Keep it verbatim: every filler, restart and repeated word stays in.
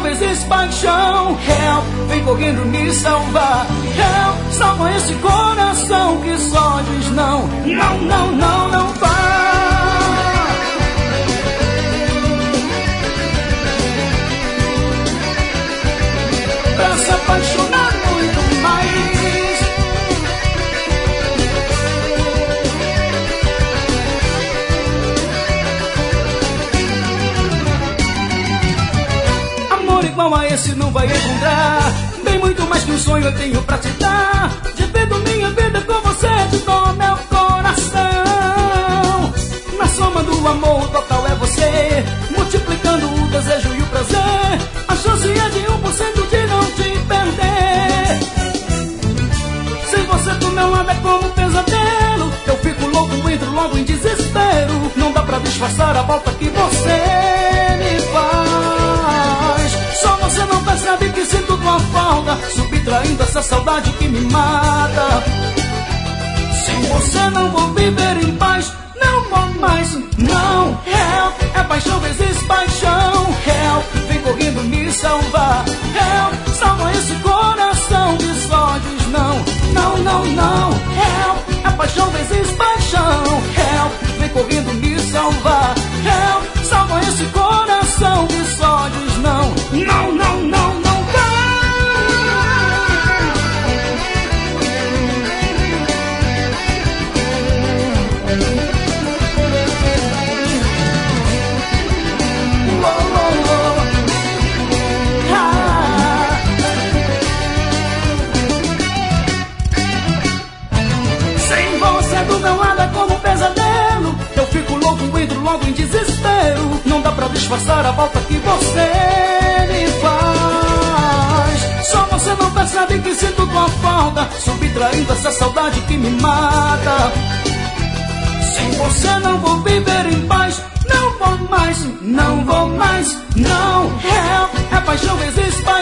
vezes paixão. Help, vem correndo me salvar. Help, salva esse coração que só diz não. Não, não, não, não vá. Pra se apaixonar muito mais. Igual a esse não vai encontrar. Bem muito mais que um sonho eu tenho pra te dar. Divido minha vida com você, te dou meu coração. Na soma do amor total é você, multiplicando o desejo e o prazer. A chance é de um por cento de não te perder. Sem você do meu lado é como um pesadelo. Eu fico louco, entro logo em desespero. Não dá pra disfarçar a volta que você me faz. Só você não percebe que sinto tua falta, subtraindo essa saudade que me mata. Sem você não vou viver em paz, não vou mais, não. Help, é paixão vezes paixão. Help, vem correndo me salvar. Help, salva esse coração que só diz não. Não, não, não. Help, é paixão vezes paixão. Help, vem correndo me salvar. Help, salva esse coração que só diz não. Não, não, não, não vai. Oh, oh, oh. Ah. Sem você do meu lado é como um pesadelo. Eu fico louco, entro logo em desespero. Não dá pra disfarçar a volta que você me faz. Só você não percebe que sinto tua falta, subtraindo essa saudade que me mata. Sem você não vou viver em paz, não vou mais, não vou mais, não. Help, é paixão vezes paixão.